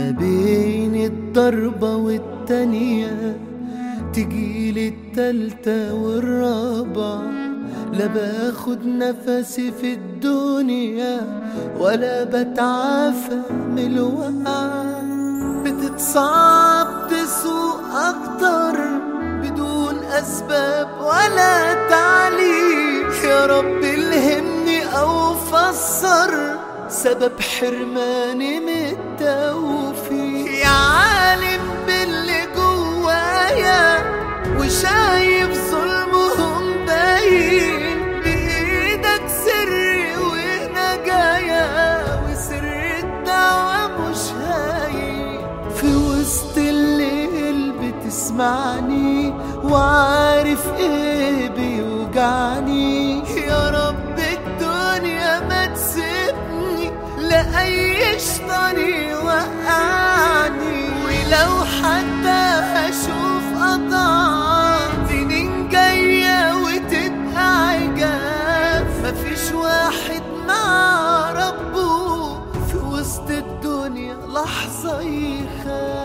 ما بين الضربة والتانية تجيلي التالتة والرابعة، لا باخد نفسي في الدنيا ولا بتعافى من الوقعة. بتتصعب تسوق أكتر بدون أسباب ولا تعليل. يا رب الهمني أو فسر سبب حرماني من التوفيق. يا عالم باللي جوايا وشايف ظلمهم باين، بإيدك سري ونجايا وسر الدعوة مش هاين. في وسط الليل بتسمعني وعارف ايه بيوجعني. يا رب الدنيا ما تسيبني لأي شيطان يوقعني، ولو حتى هشوف قطع سنين جاية وتبقى عجاب. مفيش واحد مع ربه في وسط الدنيا لحظة يخاف.